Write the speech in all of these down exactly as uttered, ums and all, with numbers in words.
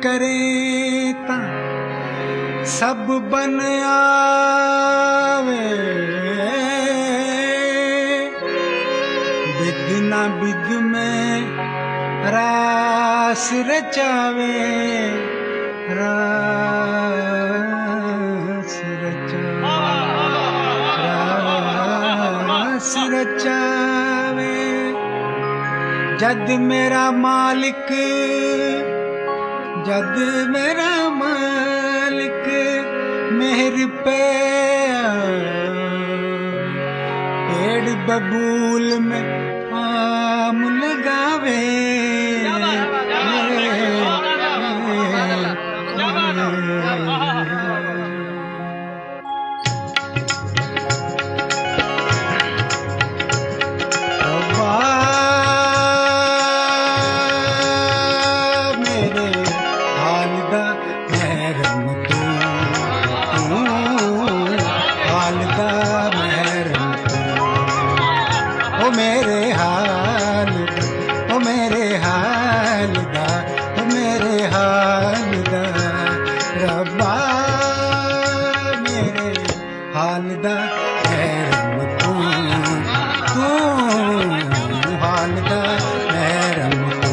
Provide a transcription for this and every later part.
करें ता सब बन आवे, बिद ना बिद में रास रचावे, रास रचावे, रास रचावे। जद मेरा मालिक, जद मेरा मालिक मेहर पे पेड़ बबूल में आम लगावे, मेरे हाल, ओ मेरे हाल दा, ओ मेरे हाल दा रब्बा, मेरे हाल दा रहम तू, तू हाल दा रहम तू।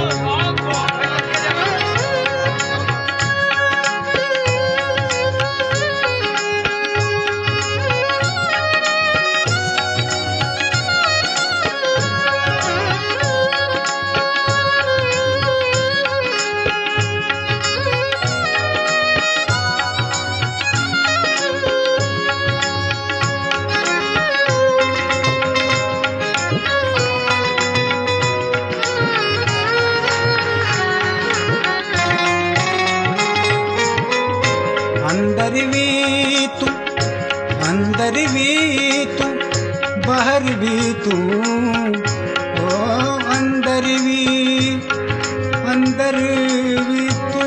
अंदर भी तू, अंदर भी तू, बाहर भी तू, ओ अंदर भी, अंदर भी तू,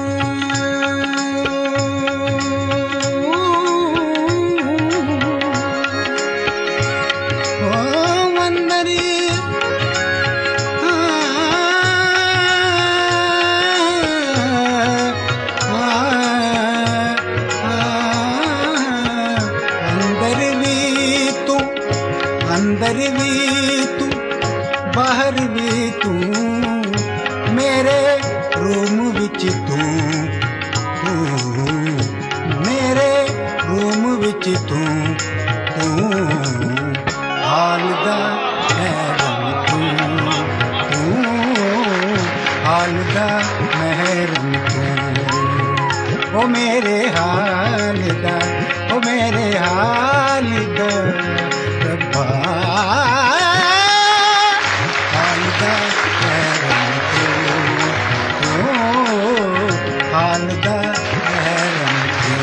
ओ अंदर अंदर भी तू, बाहर भी तू, मेरे रूम विच तू, तू मेरे रूम विच तू, तू हाल दा महरम तू, तू हाल दा महरम तू, ओ मेरे हाल दा, ओ मेरे हाल दा रब्बा, हाल दा रहम तू, तू हाल दा रहम तू।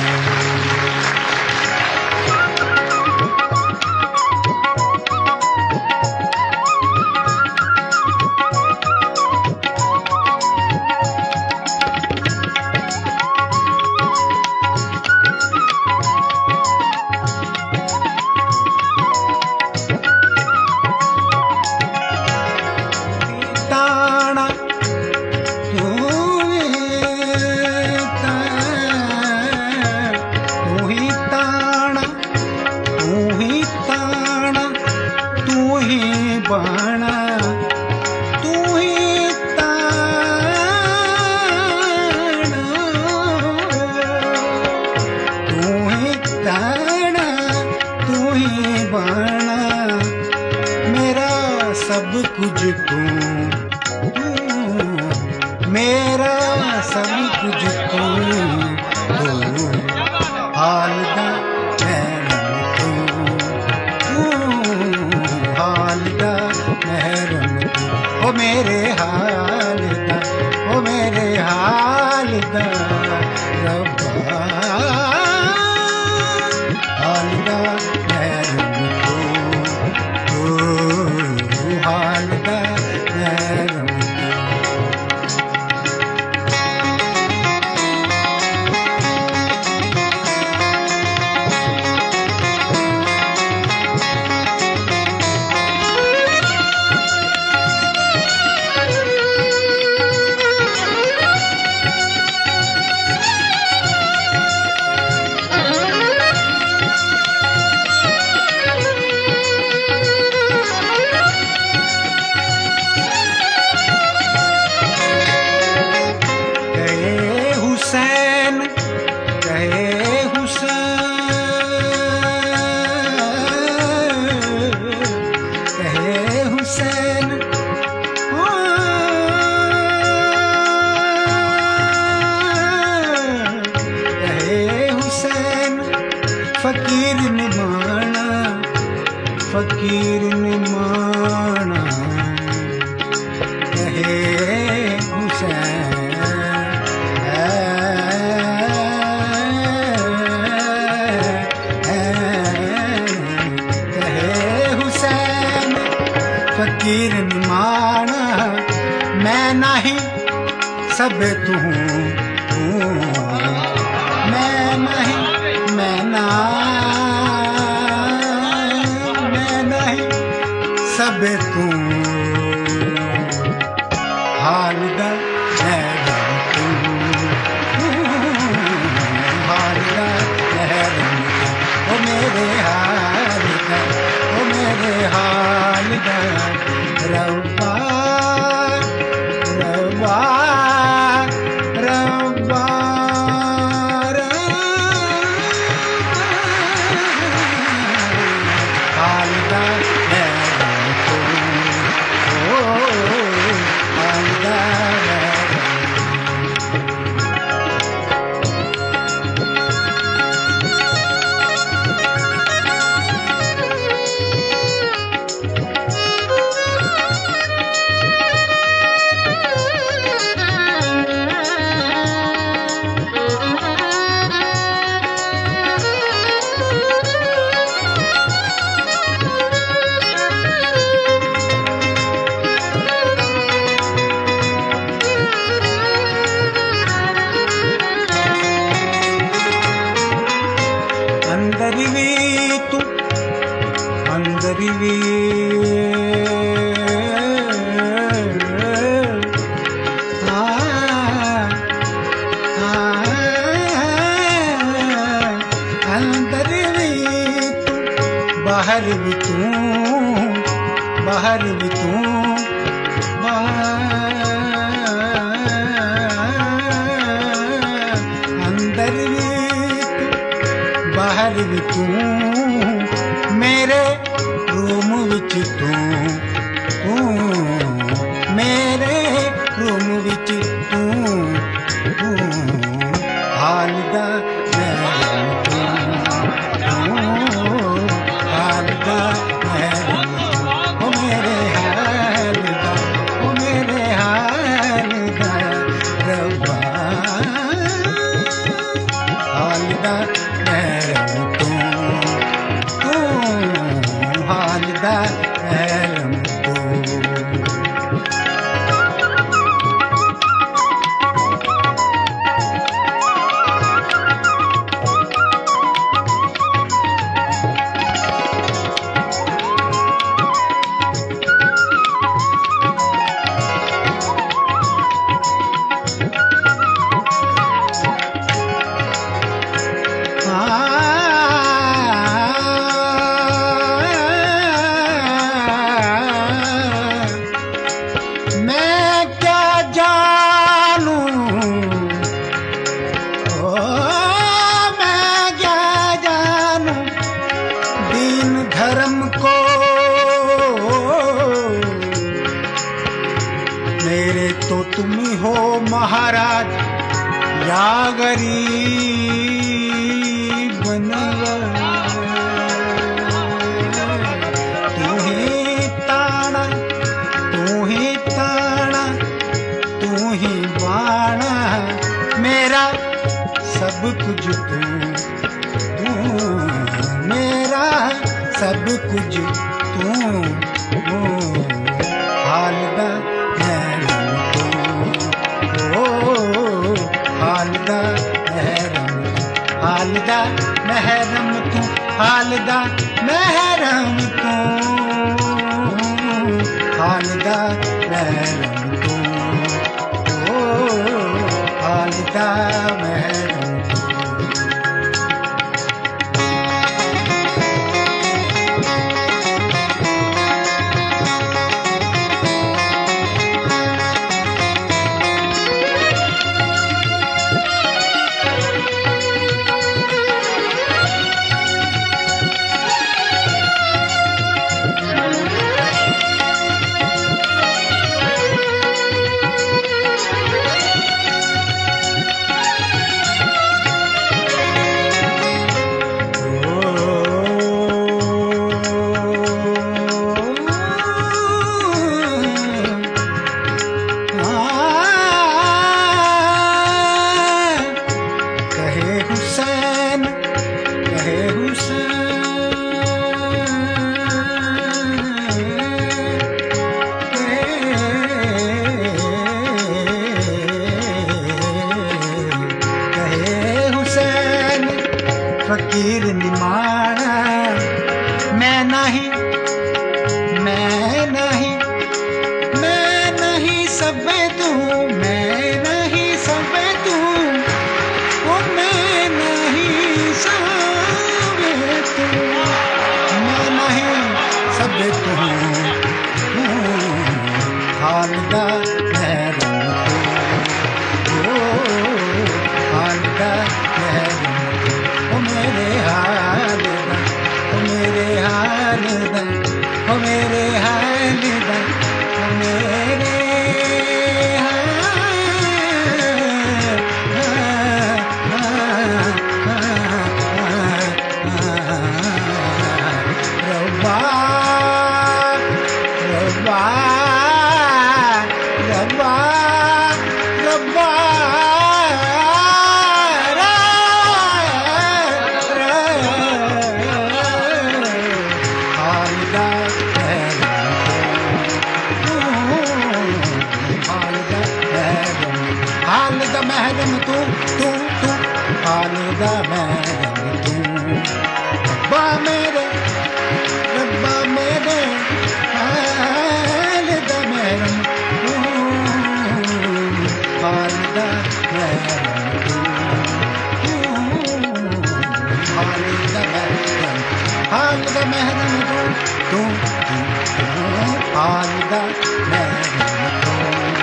बाणा तू ही ताना, तू ही ताना, तू ही बाणा, मेरा सब कुछ तू, तू मेरा सब कुछ तू, तू हाल दा ओ मेरे हाल दा, ओ मेरे हाल दा रब्बा, हाल दा रहम तू, तू हाल दा रहम तू। नहीं सब तू, मैं नहीं मैं ना, मैं नहीं सब तू, हाल दा महरम तू, हाल दा महरम तू, ओ मेरे हाल दा, ओ मेरे हाल दा रब्बा रब्बा रब्बा हाल दा महरम तू, ओ हाल दा अंदर भी तू, अंदर भी आ, आ, अंदर भी तू, बाहर भी तू, बाहर भी तू, अंदर भी बाहर भी तू, मेरे रूम विच तू, तू मेरे रूम विच तू, तू हाल दा महरम तू, तू हाल दा महरम तू, ओ मेरे हाल दा, ओ मेरे हाल दा रब्बा हाल दा महरम तू, तू हाल दा महरम तू। मैं क्या जानूं, ओ मैं क्या जानूं दीन धर्म को, मेरे तो तुम ही हो महाराज या गरीब बनवारी, तू ही ताना, तू ही ताना, तू ही बाणा, मेरा सब कुछ तू, तू मेरा सब कुछ तू, तू हाल दा महरम तू, ओ हाल दा महरम, हाल दा महरम तू, हाल दा महरम तू, हाल दा महरम तू, ओ हाल दा महरम तू। सब तू, मैं नहीं सब तू, ओ मैं नहीं सब तू, मैं नहीं सब तू, हालदा महरम तू, ओ हालदा महरम तू, ओ मेरे हालदा, ओ मेरे हालदा, ओ मेरे हालदा, ओ मेरे रब्बा रब्बा रब्बा रब्बा हालदा हालदा महरम तू तू तू, हालदा महरम तू, रब्बा मेरे रब्बा मेरे हालदा महरम तू, हालदा महरम तू, हालदा महरम, हालदा महरम तू तू तू, हालदा महरम तू,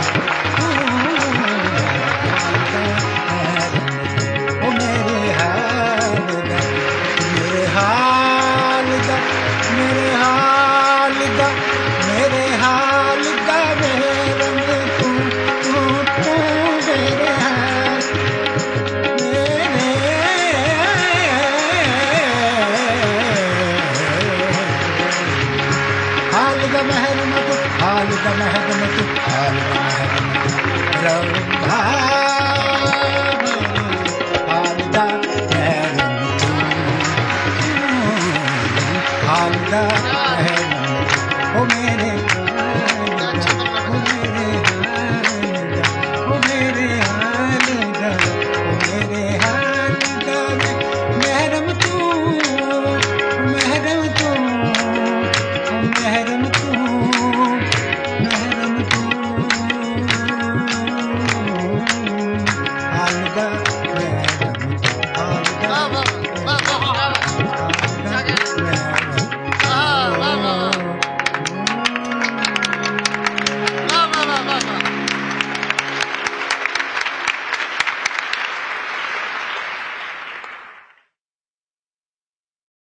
ओ मेरे हालदा, मेरे हालदा, मेरे हालदा, मेरे हालदा महरम तू तू तू, मेरे हाल मेरे हालदा महरम तू, हालदा महरम तू, हालदा महरम तू, रब्बा